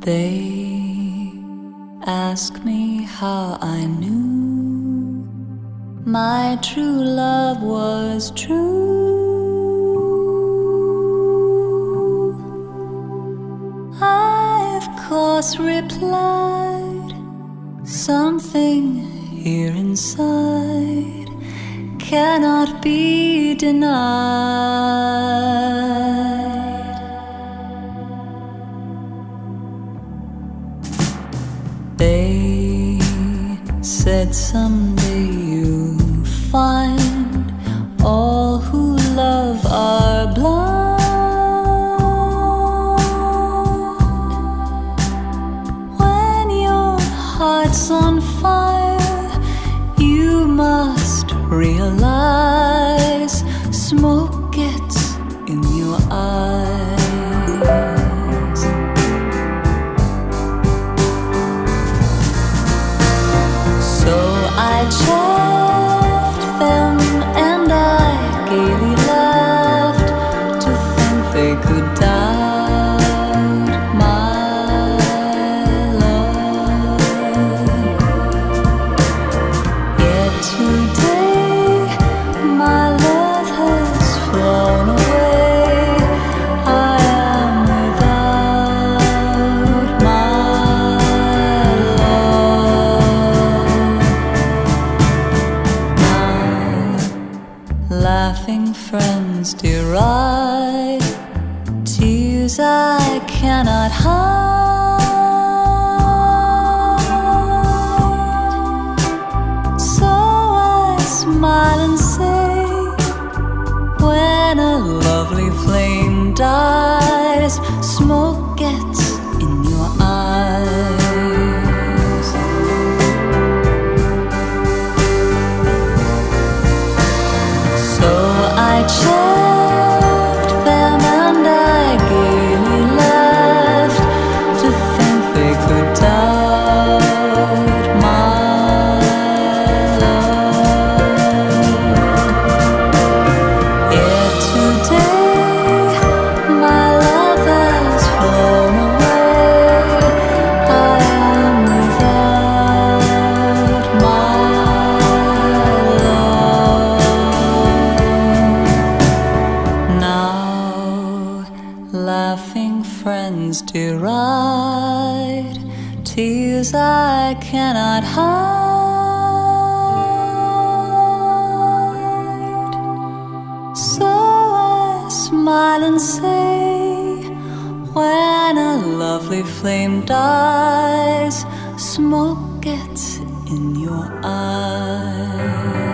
They ask me how I knew my true love was true. I, of course, replied, something here inside cannot be denied. They said someday you'll find all who love are blind. When your heart's on fire, you must realize smoke gets in your eyes. I chaffed them and I gaily laughed to think they could doubt my love. Yet today my love has flown away. I am without my laughing friends deride tears I cannot hide. So I smile and say, when a lovely flame dies, smoke gets in your eyes. I chaffed them and I gaily laughed to think they could doubt my love. Yet today my love has flown away. I am without my laughing friends deride tears I cannot hide. So I smile and say, when a lovely flame dies, smoke gets in your eyes.